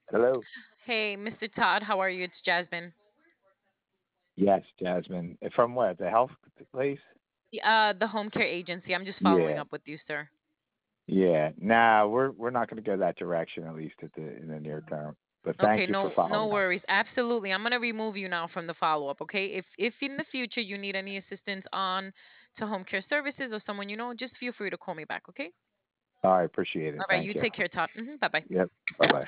Hello. Hey, Mr. Todd, how are you? It's Jasmine. Yes, Jasmine. From what? The health place? The home care agency. I'm just following Yeah. up with you, sir. Yeah. Nah, we're not going to go that direction at least at the in the near term. But Okay, thank you for no following up. worries. Absolutely. I'm gonna remove you now from the follow-up, okay? If in the future you need any assistance on to home care services or someone you know, just feel free to call me back, okay? All right, appreciate it. All right, you Thank you. take care, Todd. Bye bye. Yep. Bye bye.